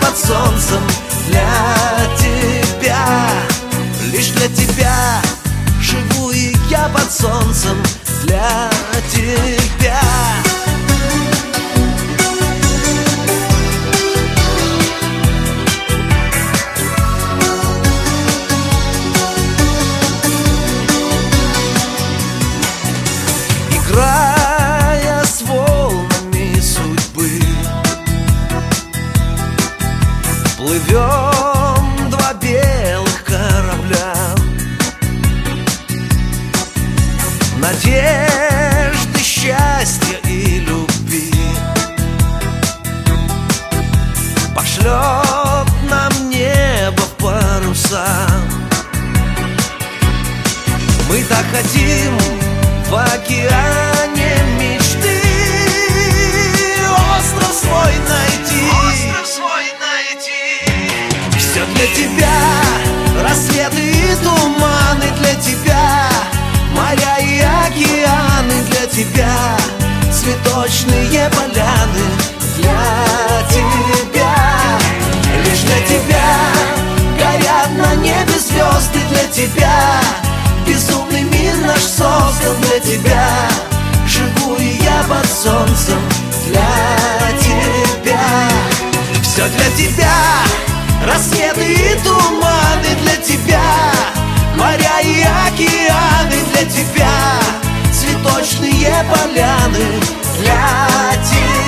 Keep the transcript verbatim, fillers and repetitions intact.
под солнцем для тебя. Лишь для тебя живу и я под солнцем для тебя. Играя с волнами судьбы, плывем два белых корабля. Надежды, счастья и любви пошлет нам небо в паруса. Мы так хотим в океане мечты остров свой найти. Остров свой найти. Все для тебя, рассветы и туманы для тебя, моря и океаны для тебя, цветочные поляны для тебя. Лишь для тебя горят на небе звезды для тебя. Безумный мир наш создан для тебя. Живу и я под солнцем для тебя. Все для тебя, рассветы и туманы для тебя, моря и океаны для тебя, цветочные поляны для тебя.